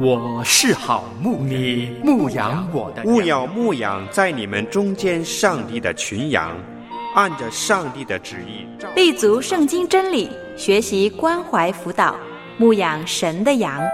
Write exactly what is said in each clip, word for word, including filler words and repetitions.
我是好牧，你牧养我的羊。 务要牧养在你们中间上帝的群羊，按着上帝的旨意， 立足圣经真理，学习关怀辅导，牧养神的羊。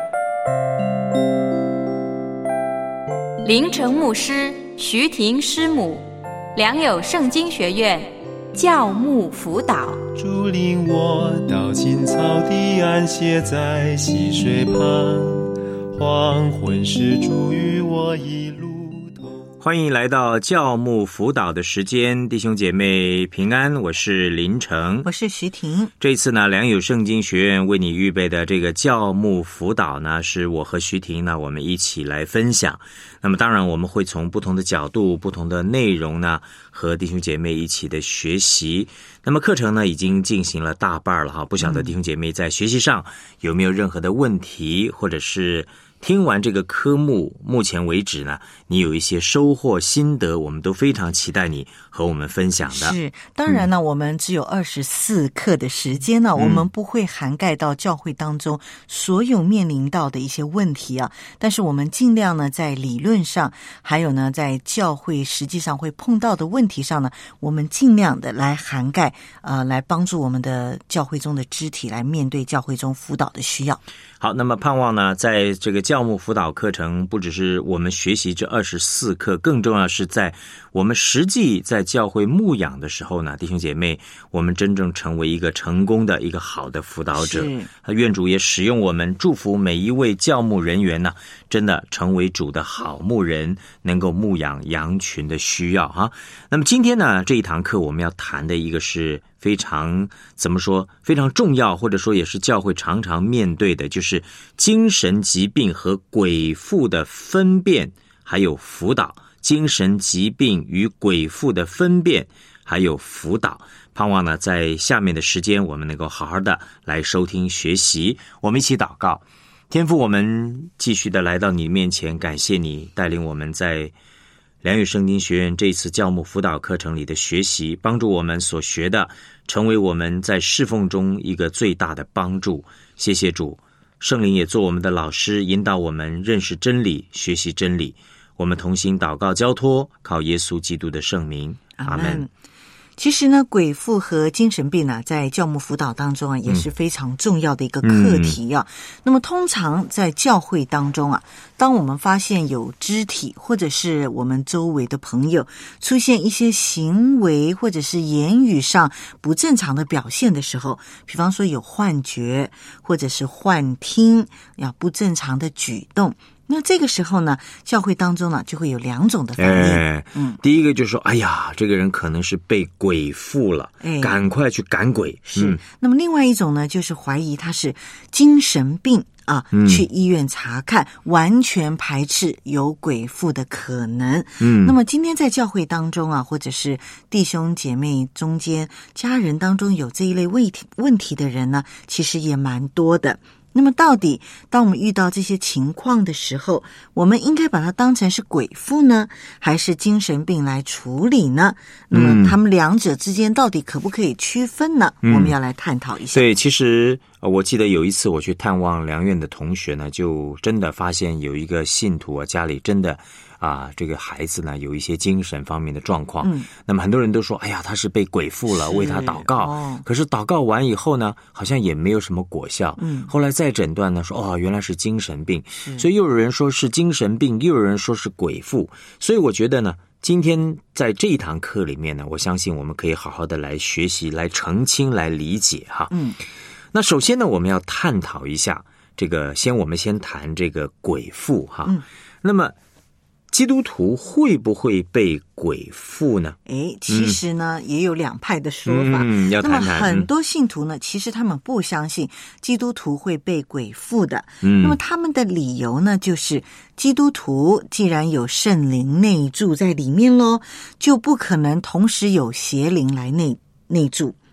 林成牧师、徐婷师母，良友圣经学院教牧辅导。 主领我到青草地，安歇在溪水旁，黄昏时主与我一路同。 欢迎来到教牧辅导的时间，弟兄姐妹平安，我是林成， 我是徐婷。 这次呢，良友圣经学院为你预备的这个教牧辅导呢，是我和徐婷呢，我们一起来分享。那么当然我们会从不同的角度、不同的内容呢，和弟兄姐妹一起的学习。那么课程呢已经进行了大半了哈，不晓得弟兄姐妹在学习上有没有任何的问题，或者是听完这个科目目前为止呢，你有一些收获心得，我们都非常期待你和我们分享的。 是，当然呢、嗯、我们只有二十四课的时间呢、嗯、我们不会涵盖到教会当中所有面临到的一些问题啊，但是我们尽量呢在理论上，还有呢在教会实际上会碰到的问题上呢，我们尽量的来涵盖呃，来帮助我们的教会中的肢体来面对教会中辅导的需要。 好，那么盼望呢，在这个教牧辅导课程，不只是我们学习这二十四课，更重要是在我们实际在教会牧养的时候呢，弟兄姐妹，我们真正成为一个成功的一个好的辅导者。愿主也使用我们，祝福每一位教牧人员呢，真的成为主的好牧人，能够牧养羊群的需要哈。那么今天呢，这一堂课我们要谈的一个是非常怎么说非常重要，或者说也是教会常常面对的，就是精神疾病和鬼附的分辨还有辅导。精神疾病与鬼附的分辨还有辅导，盼望呢在下面的时间我们能够好好的来收听学习。我们一起祷告。天父，我们继续的来到你面前，感谢你带领我们在良友圣经学院这次教牧辅导课程里的学习，帮助我们所学的成为我们在侍奉中一个最大的帮助。谢谢主，圣灵也做我们的老师，引导我们认识真理，学习真理。我们同心祷告交托，靠耶稣基督的圣名，阿们。 其实呢，鬼附和精神病啊，在教牧辅导当中啊，也是非常重要的一个课题啊。嗯、那么，通常在教会当中啊，当我们发现有肢体或者是我们周围的朋友出现一些行为或者是言语上不正常的表现的时候，比方说有幻觉或者是幻听，要不正常的举动。那这个时候呢，教会当中呢就会有两种的反应。 哎、嗯，第一个就是说，哎呀，这个人可能是被鬼附了，哎，赶快去赶鬼。 是、嗯。那么另外一种呢，就是怀疑他是精神病啊，嗯、去医院查看，完全排斥有鬼附的可能。嗯。那么今天在教会当中啊，或者是弟兄姐妹中间、家人当中有这一类问题问题的人呢，其实也蛮多的。那么到底当我们遇到这些情况的时候，我们应该把它当成是鬼附呢，还是精神病来处理呢？那么他们两者之间到底可不可以区分呢？嗯、我们要来探讨一下。 对，其实我记得有一次我去探望良院的同学呢，就真的发现有一个信徒啊，家里真的啊，这个孩子呢有一些精神方面的状况。嗯，那么很多人都说，哎呀，他是被鬼附了，为他祷告。哦，可是祷告完以后呢，好像也没有什么果效。嗯，后来再诊断呢，说哦，原来是精神病。所以又有人说是精神病，又有人说是鬼附。所以我觉得呢，今天在这一堂课里面呢，我相信我们可以好好的来学习，来澄清，来理解哈。嗯，那首先呢，我们要探讨一下这个，先我们先谈这个鬼附哈。嗯，那么基督徒会不会被鬼附呢？ 诶，其实呢、嗯、也有两派的说法。 嗯，要谈谈。 那么很多信徒呢、嗯、其实他们不相信基督徒会被鬼附的。嗯，那么他们的理由呢，就是基督徒既然有圣灵内住在里面咯，就不可能同时有邪灵来内内住。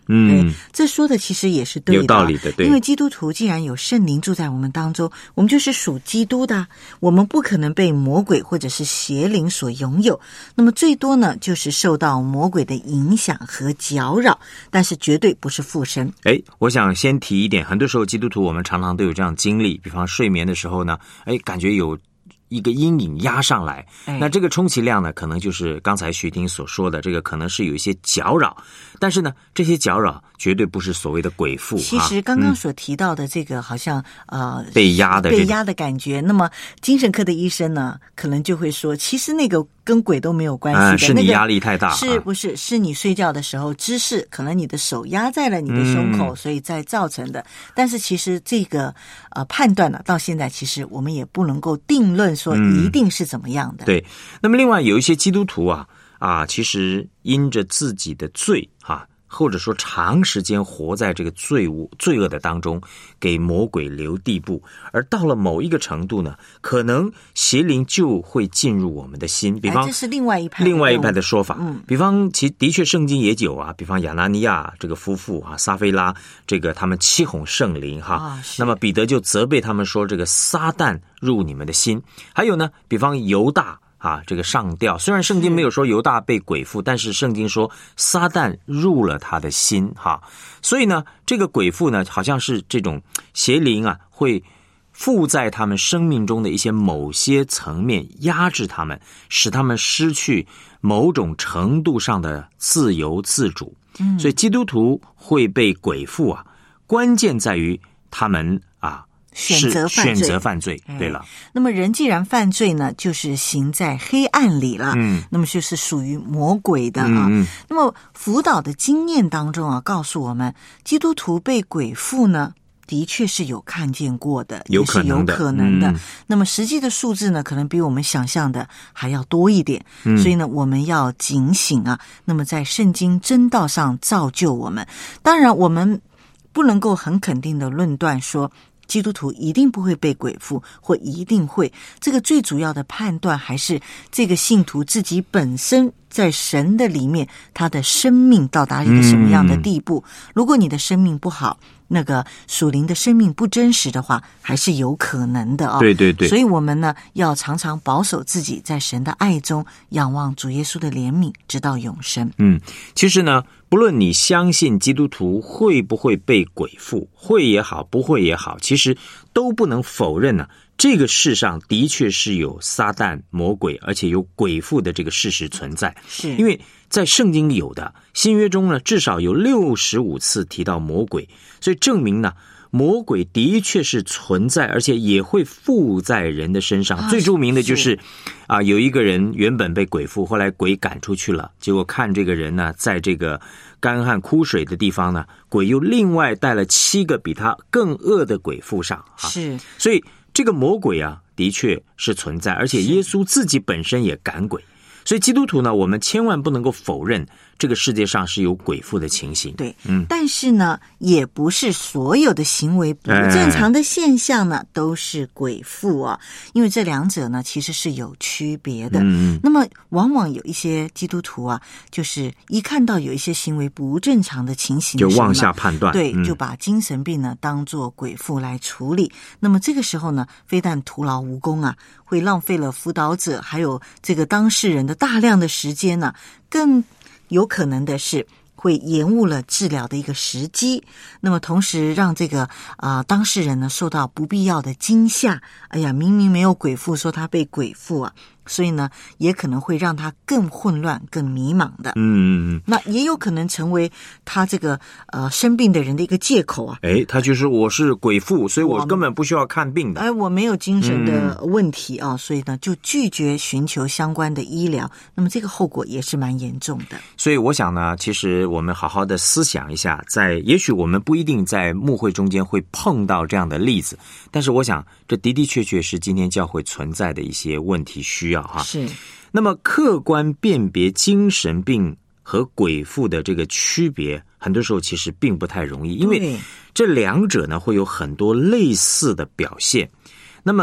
嗯， 这说的其实也是对的， 有道理的，对。 因为基督徒既然有圣灵住在我们当中，我们就是属基督的，我们不可能被魔鬼或者是邪灵所拥有。那么最多呢，就是受到魔鬼的影响和搅扰，但是绝对不是附身。 哎，我想先提一点，很多时候基督徒我们常常都有这样经历，比方睡眠的时候呢，哎，感觉有一个阴影压上来，那这个充其量呢，可能就是刚才徐婷所说的，这个可能是有一些搅扰，但是呢，这些搅扰绝对不是所谓的鬼附。 其实刚刚所提到的这个，好像、嗯、呃被压的、这个、 被压的感觉，那么精神科的医生呢，可能就会说，其实那个跟鬼都没有关系的， 啊、是你压力太大， 那个、是不是？是你睡觉的时候姿势，可能你的手压在了你的胸口，嗯、所以再造成的。但是其实这个呃判断呢，到现在其实我们也不能够定论说一定是怎么样的。 嗯、对。那么另外有一些基督徒啊啊，其实因着自己的罪啊。或者说长时间活在这个罪恶罪恶的当中，给魔鬼留地步，而到了某一个程度呢，可能邪灵就会进入我们的心。比方， 这是另外一派另外一派的说法。 嗯， 比方其的确圣经也有啊，比方亚拿尼亚这个夫妇啊，撒非拉这个他们欺哄圣灵哈、 啊， 那么彼得就责备他们说，这个撒旦入你们的心。还有呢，比方犹大。啊，这个上吊，虽然圣经没有说犹大被鬼附，但是圣经说撒旦入了他的心哈，所以呢，这个鬼附呢，好像是这种邪灵啊，会附在他们生命中的一些某些层面，压制他们，使他们失去某种程度上的自由自主。嗯，所以基督徒会被鬼附啊，关键在于他们啊。 选择犯罪， 选择犯罪。对了， 那么人既然犯罪呢，就是行在黑暗里了， 嗯， 那么就是属于魔鬼的啊。 嗯嗯、 那么辅导的经验当中啊，告诉我们，基督徒被鬼附呢，的确是有看见过的， 有可能的， 也是有可能的。 嗯、 那么实际的数字呢，可能比我们想象的还要多一点。 嗯、 所以呢，我们要警醒啊。那么在圣经真道上造就我们。当然，我们不能够很肯定的论断说。基督徒一定不会被鬼附，或一定会。这个最主要的判断还是这个信徒自己本身在神的里面，他的生命到达一个什么样的地步。嗯、如果你的生命不好，那个属灵的生命不真实的话，还是有可能的哦。 对对对。 所以我们呢，要常常保守自己，在神的爱中仰望主耶稣的怜悯，直到永生。 嗯，其实呢，不论你相信基督徒会不会被鬼附，会也好，不会也好，其实都不能否认呢、啊，这个世上的确是有撒旦、魔鬼，而且有鬼附的这个事实存在。 是因为在圣经里有的，新约中呢，至少有六十五次提到魔鬼，所以证明呢，魔鬼的确是存在，而且也会附在人的身上。啊、最著名的就是啊，有一个人原本被鬼附，后来鬼赶出去了，结果看这个人呢，在这个干旱枯水的地方呢，鬼又另外带了七个比他更恶的鬼附上。啊、 是， 所以这个魔鬼啊，的确是存在，而且耶稣自己本身也赶鬼。所以基督徒呢，我们千万不能够否认这个世界上是有鬼附的情形。 对， 嗯， 但是呢，也不是所有的行为不正常的现象呢，哎、都是鬼附啊。因为这两者呢，其实是有区别的。 嗯， 那么往往有一些基督徒啊，就是一看到有一些行为不正常的情形， 就妄下判断， 对， 嗯、 就把精神病呢当作鬼附来处理。那么这个时候呢，非但徒劳无功啊，会浪费了辅导者还有这个当事人的大量的时间呢、啊，更有可能的是会延误了治疗的一个时机，那么同时让这个啊、呃、当事人呢受到不必要的惊吓。哎呀，明明没有鬼附，说他被鬼附啊，所以呢也可能会让他更混乱、更迷茫的。 嗯嗯嗯， 那也有可能成为他这个呃生病的人的一个借口啊。 哎，他就是我是鬼附，所以我根本不需要看病的。 哎，我没有精神的问题啊，嗯、所以呢就拒绝寻求相关的医疗。那么这个后果也是蛮严重的。 所以我想呢，其实我们好好的思想一下，在也许我们不一定在牧会中间会碰到这样的例子，但是我想这的的确确是今天教会存在的一些问题需要哈。 是。 那么客观辨别精神病和鬼附的这个区别，很多时候其实并不太容易，因为这两者呢会有很多类似的表现。那么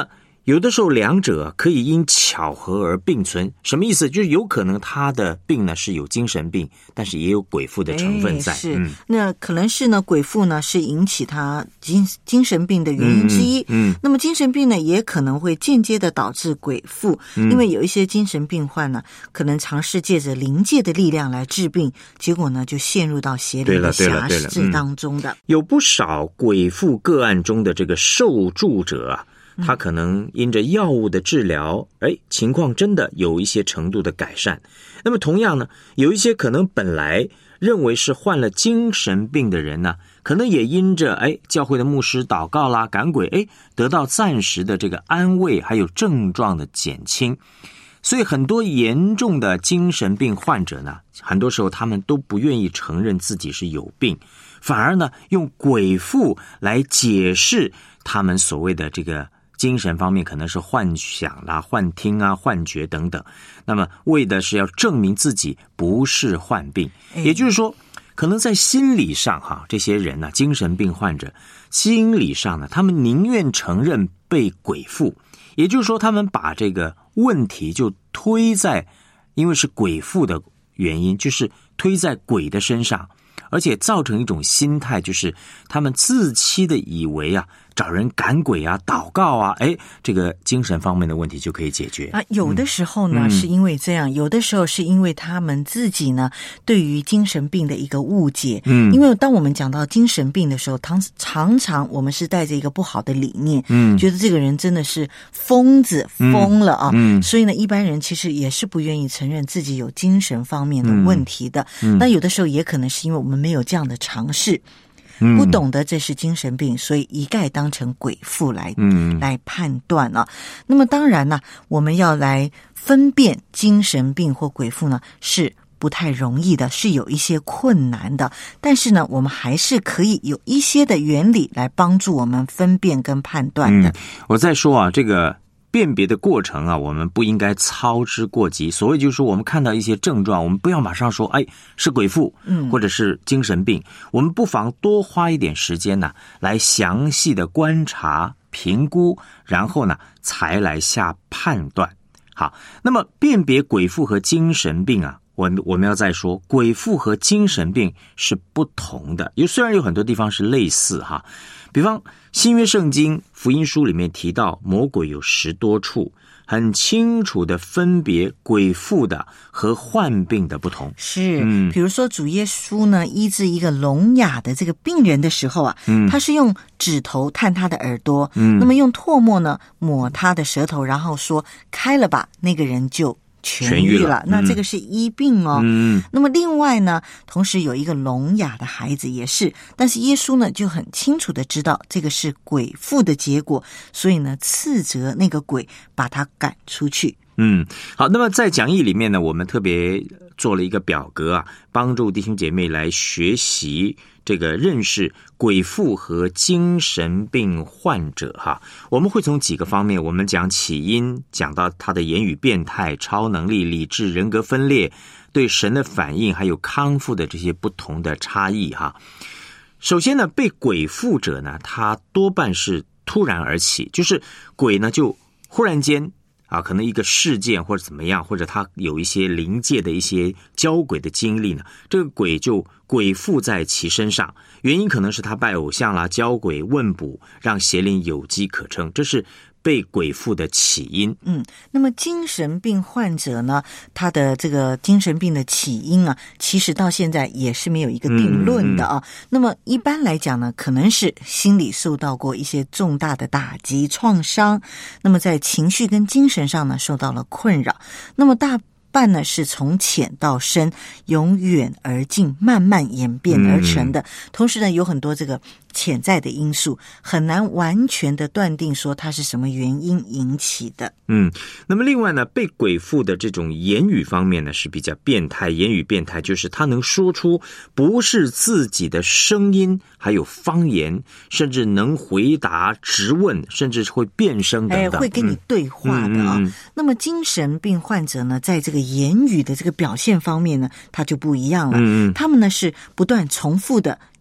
有的时候两者可以因巧合而并存。什么意思？就是有可能他的病呢是有精神病，但是也有鬼附的成分在。 哎、是、嗯，那可能是呢鬼附呢是引起他精精神病的原因之一。嗯，嗯那么精神病呢也可能会间接的导致鬼附、嗯，因为有一些精神病患呢可能尝试借着灵界的力量来治病，结果呢就陷入到邪灵的辖制当中的。 嗯、有不少鬼附个案中的这个受助者啊。他可能因着药物的治疗，哎，情况真的有一些程度的改善。那么同样呢，有一些可能本来认为是患了精神病的人呢，可能也因着哎教会的牧师祷告啦、赶鬼，哎，得到暂时的这个安慰，还有症状的减轻。所以很多严重的精神病患者呢，很多时候他们都不愿意承认自己是有病，反而呢用鬼附来解释他们所谓的这个精神方面可能是幻想啦、幻听啊、幻觉等等，那么为的是要证明自己不是患病，也就是说可能在心理上哈，这些人呢、啊，精神病患者心理上呢，他们宁愿承认被鬼附，也就是说他们把这个问题就推在因为是鬼附的原因，就是推在鬼的身上，而且造成一种心态，就是他们自欺的以为啊，找人赶鬼啊、祷告啊，哎，这个精神方面的问题就可以解决啊。有的时候呢、嗯、是因为这样，有的时候是因为他们自己呢对于精神病的一个误解。嗯，因为当我们讲到精神病的时候，常常常我们是带着一个不好的理念，嗯，觉得这个人真的是疯子、疯了啊。嗯，所以呢，一般人其实也是不愿意承认自己有精神方面的问题的。嗯，那有的时候也可能是因为我们没有这样的尝试。不懂得这是精神病，所以一概当成鬼附来、嗯、来判断啊。那么当然呢，我们要来分辨精神病或鬼附呢，是不太容易的，是有一些困难的。但是呢，我们还是可以有一些的原理来帮助我们分辨跟判断的。 嗯、我再说啊，这个辨别的过程啊，我们不应该操之过急。所谓就是说，我们看到一些症状，我们不要马上说，哎，是鬼附，嗯，或者是精神病。我们不妨多花一点时间呢、啊，来详细的观察、评估，然后呢，才来下判断。好，那么辨别鬼附和精神病啊，我我们要再说，鬼附和精神病是不同的。有虽然有很多地方是类似哈。比方新约圣经福音书里面提到魔鬼有十多处，很清楚的分别鬼附的和患病的不同。 是，嗯，比如说主耶稣呢医治一个聋哑的这个病人的时候啊，嗯，他是用指头探他的耳朵，嗯，那么用唾沫呢抹他的舌头，然后说开了吧，那个人就痊愈了，嗯、那这个是医病哦。嗯，那么另外呢，同时有一个聋哑的孩子也是，但是耶稣呢就很清楚的知道这个是鬼附的结果，所以呢斥责那个鬼，把他赶出去。 嗯，好，那么在讲义里面呢，我们特别做了一个表格啊，帮助弟兄姐妹来学习这个认识鬼附和精神病患者哈。我们会从几个方面，我们讲起因，讲到他的言语变态、超能力、理智、人格分裂、对神的反应，还有康复的这些不同的差异哈。首先呢，被鬼附者呢，他多半是突然而起，就是鬼呢就忽然间啊，可能一个事件或者怎么样，或者他有一些灵界的一些交鬼的经历呢，这个鬼就鬼附在其身上，原因可能是他拜偶像啦、交鬼、问卜，让邪灵有机可乘，这是被鬼附的起因。 嗯，那么精神病患者呢，他的这个精神病的起因啊，其实到现在也是没有一个定论的啊。嗯嗯、那么一般来讲呢，可能是心理受到过一些重大的打击创伤，那么在情绪跟精神上呢受到了困扰，那么大半呢是从浅到深，由远而近，慢慢演变而成的。嗯、同时呢，有很多这个潜在的因素，很难完全的断定说它是什么原因引起的。 嗯，那么另外呢，被鬼附的这种言语方面呢是比较变态，言语变态就是他能说出不是自己的声音，还有方言，甚至能回答质问，甚至会变声等等， 哎，会跟你对话的啊。嗯嗯嗯、那么精神病患者呢，在这个言语的这个表现方面呢，他就不一样了。嗯嗯，他们呢是不断重复的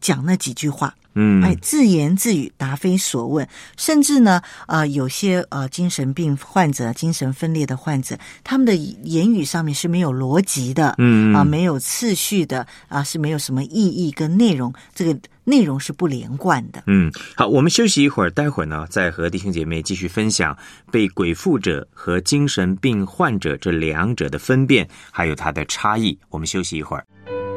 讲那几句话。 嗯， 哎，自言自语，答非所问，甚至呢，呃，有些呃精神病患者、精神分裂的患者，他们的言语上面是没有逻辑的， 嗯啊、呃，没有次序的，啊、呃，是没有什么意义跟内容，这个内容是不连贯的。 嗯，好，我们休息一会儿，待会儿呢，再和弟兄姐妹继续分享被鬼附者和精神病患者这两者的分辨，还有它的差异。我们休息一会儿。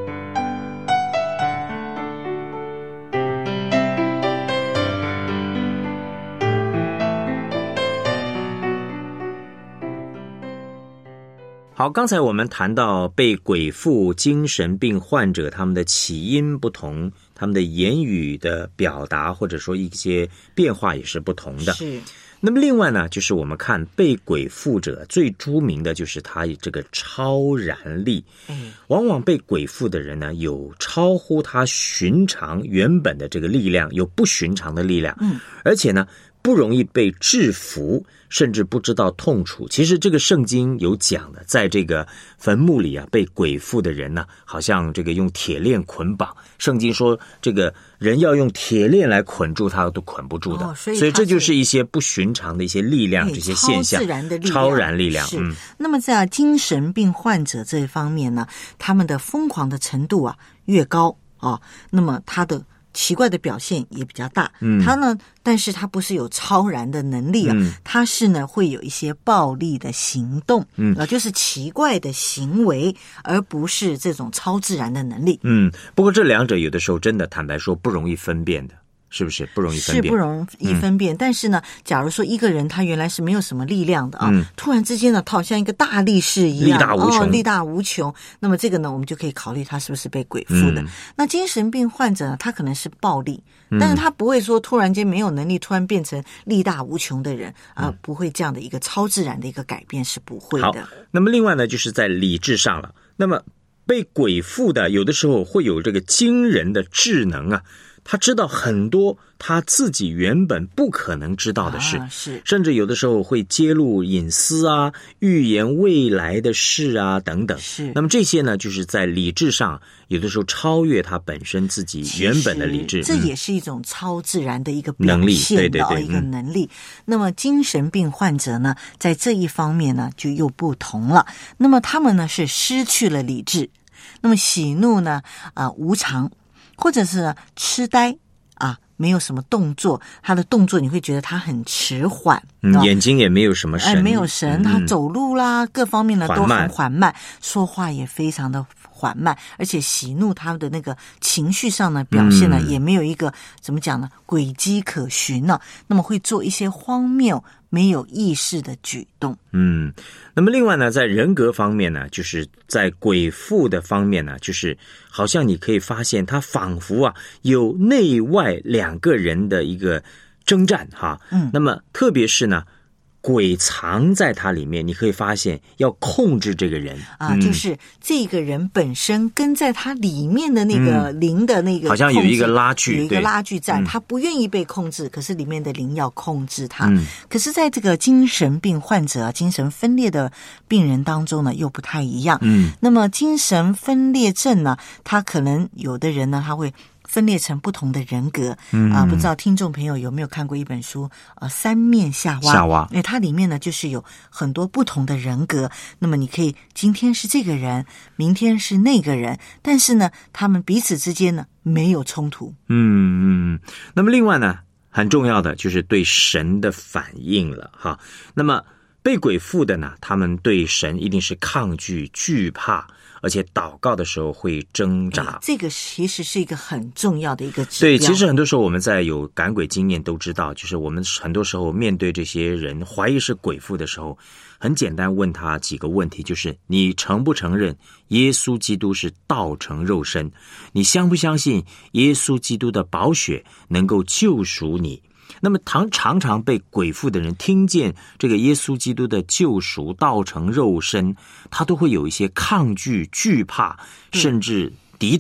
好，刚才我们谈到被鬼附精神病患者，他们的起因不同，他们的言语的表达或者说一些变化也是不同的。 是。 那么另外呢，就是我们看被鬼附者最著名的就是他这个超然力。 嗯， 往往被鬼附的人呢，有超乎他寻常原本的这个力量，有不寻常的力量。 嗯， 而且呢，不容易被制服，甚至不知道痛楚。其实这个圣经有讲的，在这个坟墓里啊，被鬼附的人呢，好像这个用铁链捆绑。圣经说，这个人要用铁链来捆住他，都捆不住的。 哦、所以所以这就是一些不寻常的一些力量，这些现象， 超自然的力量， 超然力量。 是。 嗯， 那么在精神病患者这一方面呢，他们的疯狂的程度啊越高啊、哦，那么他的奇怪的表现也比较大。 嗯， 他呢，但是他不是有超然的能力啊， 嗯、 他是呢会有一些暴力的行动， 嗯， 呃，就是奇怪的行为，而不是这种超自然的能力。 嗯，不过这两者有的时候真的坦白说不容易分辨的。是不是不容易分辨？ 是不容易分辨、嗯、但是呢，假如说一个人他原来是没有什么力量的啊，嗯、突然之间呢，他好像一个大力士一样， 力大无穷、 哦，力大无穷。那么这个呢，我们就可以考虑他是不是被鬼附的。嗯、那精神病患者呢，他可能是暴力，嗯、但是他不会说突然间没有能力，突然变成力大无穷的人啊、呃嗯，不会这样的一个超自然的一个改变是不会的。 好，那么另外呢，就是在理智上了。那么被鬼附的，有的时候会有这个惊人的智能啊。他知道很多他自己原本不可能知道的事、 啊、是， 甚至有的时候会揭露隐私啊，预言未来的事啊等等。 是， 那么这些呢，就是在理智上有的时候超越他本身自己原本的理智， 这也是一种超自然的一个表现、 嗯、能力，对对对， 一个能力、嗯。那么精神病患者呢，在这一方面呢就又不同了。那么他们呢是失去了理智，那么喜怒呢啊、呃、无常。或者是痴呆啊，没有什么动作，他的动作你会觉得他很迟缓， 嗯，眼睛也没有什么神， 哎，没有神，他走路啦， 嗯、 各方面呢都很缓慢，说话也非常的缓慢，而且喜怒他的那个情绪上呢表现呢、嗯、也没有一个怎么讲呢轨迹可循呢，那么会做一些荒谬没有意识的举动。 嗯，那么另外呢，在人格方面呢，就是在鬼附的方面呢，就是好像你可以发现他仿佛啊有内外两个人的一个征战哈。 嗯， 那么特别是呢，鬼藏在他里面，你可以发现要控制这个人啊、嗯，就是这个人本身跟在他里面的那个灵的那个、 嗯、好像有一个拉锯， 有一个拉锯战，他不愿意被控制，可是里面的灵要控制他。 嗯， 可是在这个精神病患者、精神分裂的病人当中呢，又不太一样。 嗯， 那么精神分裂症呢，他可能有的人呢，他会分裂成不同的人格。 嗯啊，不知道听众朋友有没有看过一本书呃，三面夏娃。 夏娃， 哎，它里面呢就是有很多不同的人格。那么你可以今天是这个人，明天是那个人，但是呢，他们彼此之间呢没有冲突。 嗯嗯。那么另外呢，很重要的就是对神的反应了哈。那么被鬼附的呢，他们对神一定是抗拒、惧怕。而且祷告的时候会挣扎、哎、 这个其实是一个很重要的一个指对， 标。 其实很多时候我们在有赶鬼经验都知道，就是我们很多时候面对这些人怀疑是鬼附的时候，很简单问他几个问题，就是你承不承认耶稣基督是道成肉身？你相不相信耶稣基督的宝血能够救赎你？那么常常常被鬼附的人听见这个耶稣基督的救赎道成肉身，他都会有一些抗拒、惧怕，甚至抵挡。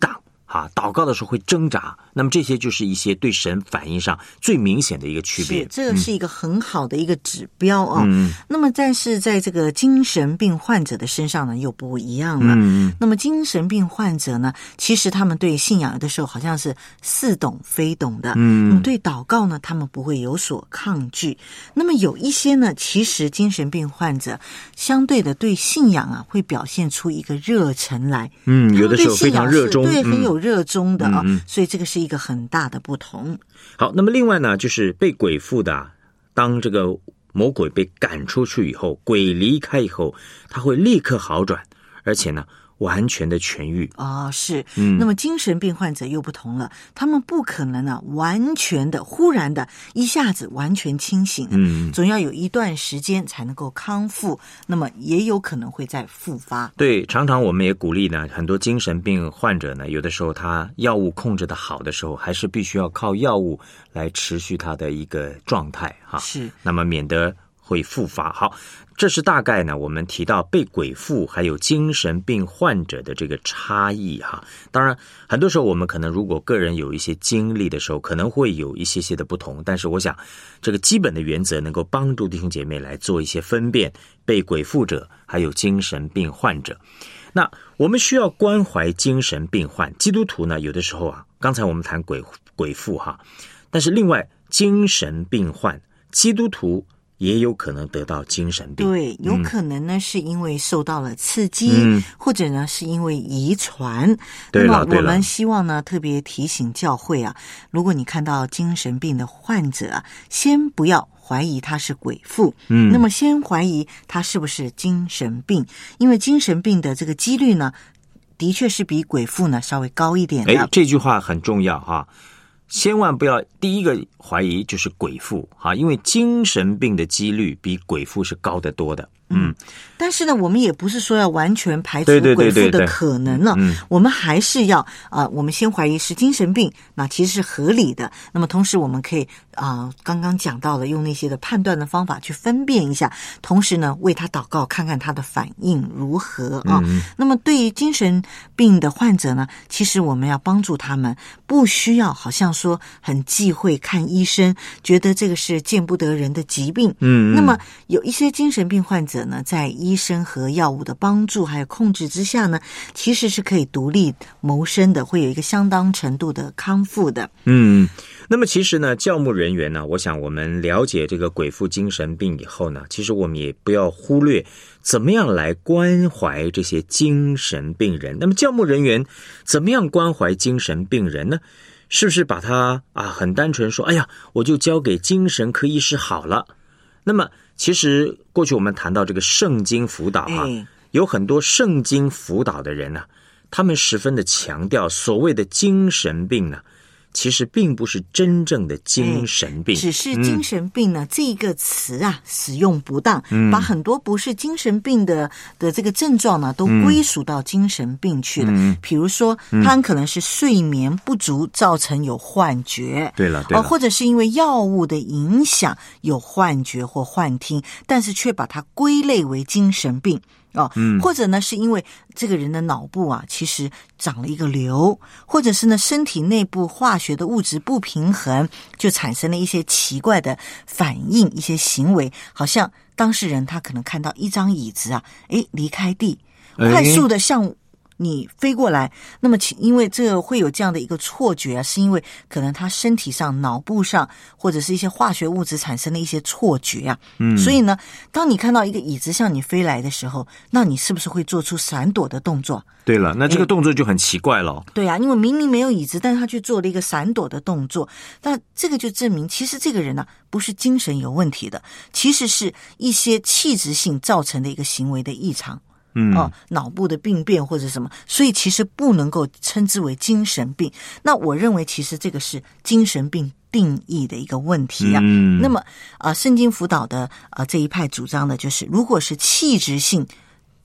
啊，祷告的时候会挣扎，那么这些就是一些对神反应上最明显的一个区别。 是，这个是一个很好的一个指标哦。 嗯、 那么但是在这个精神病患者的身上呢又不一样了。 嗯、 那么精神病患者呢，其实他们对信仰有的时候好像是似懂非懂的。 嗯， 对祷告呢他们不会有所抗拒。那么有一些呢，其实精神病患者相对的对信仰啊会表现出一个热忱来。 嗯，有的时候非常热衷， 对，很有热衷的啊、 嗯嗯， 所以这个是一个很大的不同。 好，那么另外呢，就是被鬼附的、啊，当这个魔鬼被赶出去以后，鬼离开以后，他会立刻好转，而且呢，完全的痊愈。 哦，是。 嗯， 那么精神病患者又不同了，他们不可能啊，完全的、忽然的、一下子完全清醒。 嗯， 总要有一段时间才能够康复，那么也有可能会再复发。 对，常常我们也鼓励呢，很多精神病患者呢，有的时候他药物控制的好的时候，还是必须要靠药物来持续他的一个状态哈。 是， 那么免得会复发。好，这是大概呢我们提到被鬼附还有精神病患者的这个差异哈。当然很多时候我们可能如果个人有一些经历的时候，可能会有一些些的不同，但是我想这个基本的原则能够帮助弟兄姐妹来做一些分辨，被鬼附者还有精神病患者。那我们需要关怀精神病患，基督徒呢有的时候啊，刚才我们谈鬼鬼附哈，但是另外精神病患基督徒也有可能得到精神病。 对，有可能呢、嗯、是因为受到了刺激、 嗯、 或者呢是因为遗传。 对了， 那么我们希望呢特别提醒教会啊，如果你看到精神病的患者啊，先不要怀疑他是鬼附，嗯，那么先怀疑他是不是精神病，因为精神病的这个几率呢的确是比鬼附呢稍微高一点的。 诶，这句话很重要哈，千万不要第一个怀疑就是鬼附哈，因为精神病的几率比鬼附是高得多的。嗯， 但是呢，我们也不是说要完全排除鬼附的可能了， 嗯， 我们还是要啊、呃，我们先怀疑是精神病，那其实是合理的。那么同时我们可以啊、呃，刚刚讲到了用那些的判断的方法去分辨一下，同时呢为他祷告，看看他的反应如何啊。 嗯、 那么对于精神病的患者呢，其实我们要帮助他们，不需要好像说很忌讳看医生，觉得这个是见不得人的疾病。 嗯， 那么有一些精神病患者呢，在医生和药物的帮助还有控制之下呢，其实是可以独立谋生的，会有一个相当程度的康复的。 嗯，那么其实呢，教牧人员呢，我想我们了解这个鬼附精神病以后呢，其实我们也不要忽略怎么样来关怀这些精神病人。那么教牧人员怎么样关怀精神病人呢？是不是把他啊很单纯说，哎呀，我就交给精神科医师好了？那么其实过去我们谈到这个圣经辅导啊， 哎、 有很多圣经辅导的人呢、啊，他们十分的强调所谓的精神病呢、啊，其实并不是真正的精神病， 哎、只是精神病呢、嗯、这个词啊使用不当， 嗯、 把很多不是精神病的的这个症状呢都归属到精神病去了。 嗯、 比如说，他很可能是睡眠不足造成有幻觉， 对了，对了， 哦，或者是因为药物的影响有幻觉或幻听，但是却把它归类为精神病。哦， 嗯， 或者呢，是因为这个人的脑部啊，其实长了一个瘤，或者是呢，身体内部化学的物质不平衡，就产生了一些奇怪的反应，一些行为，好像当事人他可能看到一张椅子啊，诶，离开地，快速的向你飞过来，那么因为这个会有这样的一个错觉啊，是因为可能他身体上、脑部上或者是一些化学物质产生的一些错觉啊。嗯，所以呢，当你看到一个椅子向你飞来的时候，那你是不是会做出闪躲的动作？ 对了，那这个动作就很奇怪了。 对啊，因为明明没有椅子，但是他去做了一个闪躲的动作，那这个就证明其实这个人呢、啊、不是精神有问题的，其实是一些器质性造成的一个行为的异常。 嗯， 哦，脑部的病变或者什么，所以其实不能够称之为精神病。那我认为其实这个是精神病定义的一个问题啊。 嗯， 那么啊、呃，圣经辅导的啊、呃、这一派主张的就是，如果是器质性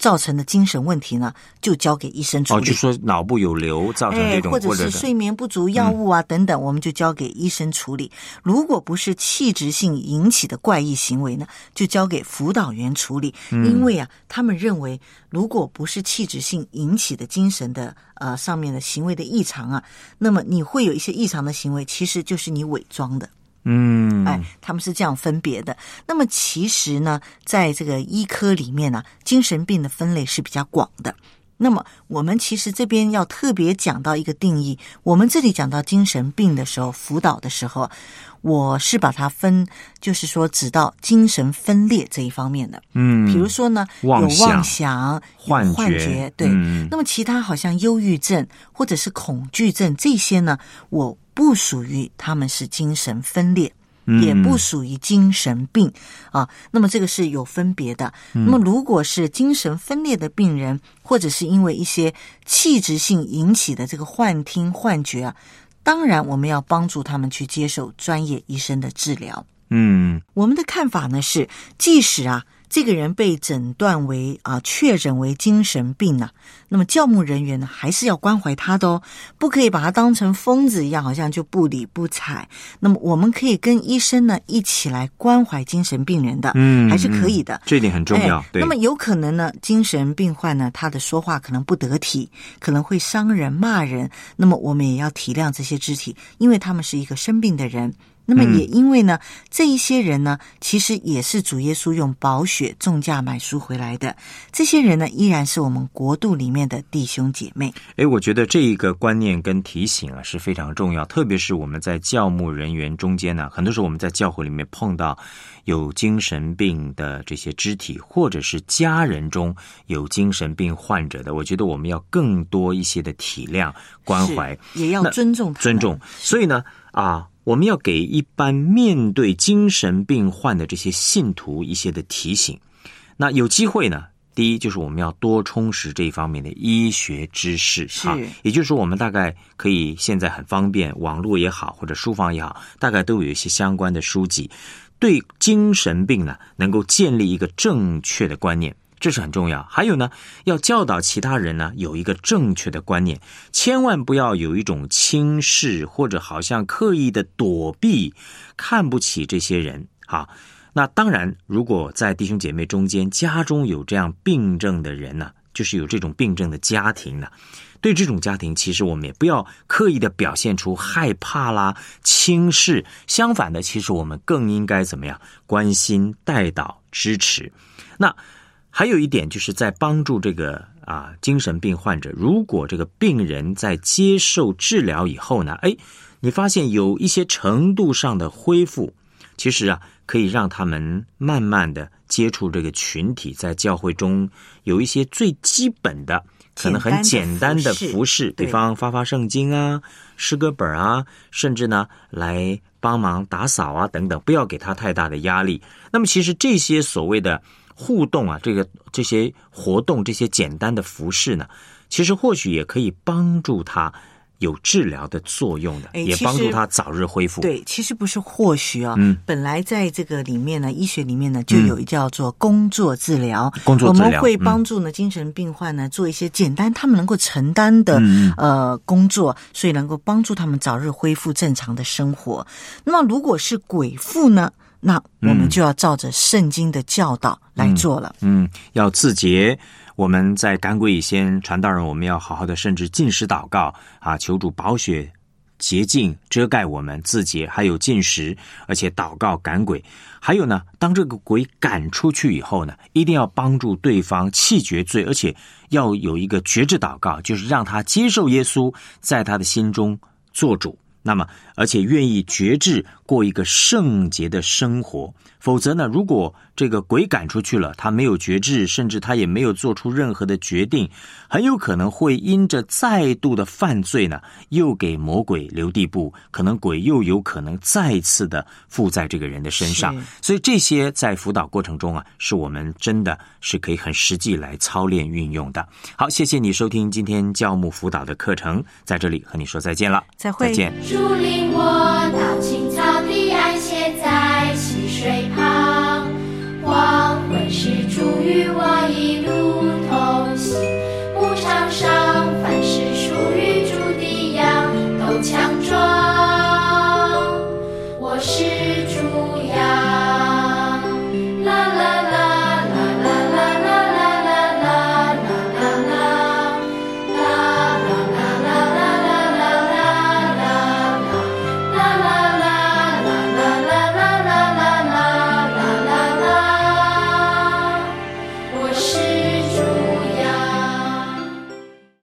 造成的精神问题呢，就交给医生处理。 哦，就说脑部有瘤造成这种， 哎、或者是睡眠不足、药物啊、嗯、等等，我们就交给医生处理。如果不是器质性引起的怪异行为呢，就交给辅导员处理。嗯、因为啊，他们认为，如果不是器质性引起的精神的呃上面的行为的异常啊，那么你会有一些异常的行为，其实就是你伪装的。 嗯， 哎，他们是这样分别的。那么其实呢，在这个医科里面呢，精神病的分类是比较广的。那么我们其实这边要特别讲到一个定义，我们这里讲到精神病的时候，辅导的时候，我是把它分，就是说指到精神分裂这一方面的。嗯，比如说呢， 妄有妄想、 幻觉， 幻觉对、 嗯。 那么其他好像忧郁症或者是恐惧症这些呢，我不属于他们是精神分裂。也不属于精神病啊，那么这个是有分别的。那么如果是精神分裂的病人，或者是因为一些器质性引起的这个幻听幻觉啊，当然我们要帮助他们去接受专业医生的治疗。嗯，我们的看法呢是，即使啊这个人被诊断为啊确诊为精神病呢、啊，那么教牧人员呢还是要关怀他的哦，不可以把他当成疯子一样，好像就不理不睬。那么我们可以跟医生呢一起来关怀精神病人的，嗯，还是可以的， 这一点很重要。 哎、 对。 那么有可能呢，精神病患呢他的说话可能不得体，可能会伤人骂人，那么我们也要体谅这些肢体，因为他们是一个生病的人。那么也因为呢、嗯、这一些人呢其实也是主耶稣用宝血重价买赎回来的，这些人呢依然是我们国度里面的弟兄姐妹。 诶，我觉得这一个观念跟提醒啊是非常重要，特别是我们在教牧人员中间呢，很多时候我们在教会里面碰到有精神病的这些肢体，或者是家人中有精神病患者的，我觉得我们要更多一些的体谅关怀， 也要尊重他们， 尊重。所以呢啊我们要给一般面对精神病患的这些信徒一些的提醒。那有机会呢，第一就是我们要多充实这一方面的医学知识， 是， 也就是说我们大概可以现在很方便，网络也好或者书房也好，大概都有一些相关的书籍，对精神病呢能够建立一个正确的观念，这是很重要。还有呢，要教导其他人呢有一个正确的观念，千万不要有一种轻视或者好像刻意的躲避，看不起这些人啊。那当然，如果在弟兄姐妹中间家中有这样病症的人呢，就是有这种病症的家庭呢，对这种家庭其实我们也不要刻意的表现出害怕啦、轻视，相反的，其实我们更应该怎么样？关心、带导、支持。那还有一点就是在帮助这个啊精神病患者，如果这个病人在接受治疗以后呢，哎，你发现有一些程度上的恢复，其实啊可以让他们慢慢的接触这个群体，在教会中有一些最基本的可能很简单的服侍，比方发发圣经啊、诗歌本啊，甚至呢来帮忙打扫啊等等，不要给他太大的压力。那么其实这些所谓的互动啊，这个这些活动，这些简单的服侍呢，其实或许也可以帮助他有治疗的作用的，也帮助他早日恢复。 对，其实不是或许啊、哦嗯，本来在这个里面呢，医学里面呢就有叫做工作治疗， 工作治疗我们会帮助呢、嗯、精神病患呢做一些简单他们能够承担的、嗯、呃工作，所以能够帮助他们早日恢复正常的生活。那么如果是鬼附呢，那我们就要照着圣经的教导来做了。 嗯，嗯要自洁。我们在赶鬼以前，传道人我们要好好的，甚至禁食祷告啊，求主宝血洁净遮盖我们自洁，还有禁食，而且祷告赶鬼。还有呢，当这个鬼赶出去以后呢，一定要帮助对方弃绝罪，而且要有一个决志祷告，就是让他接受耶稣在他的心中做主。那么而且愿意决志过一个圣洁的生活，否则呢，如果这个鬼赶出去了，他没有决志，甚至他也没有做出任何的决定，很有可能会因着再度的犯罪呢，又给魔鬼留地步，可能鬼又有可能再次的附在这个人的身上。所以这些在辅导过程中啊，是我们真的是可以很实际来操练运用的。好，谢谢你收听今天教牧辅导的课程，在这里和你说再见了， 再会， 再见。 主领我到清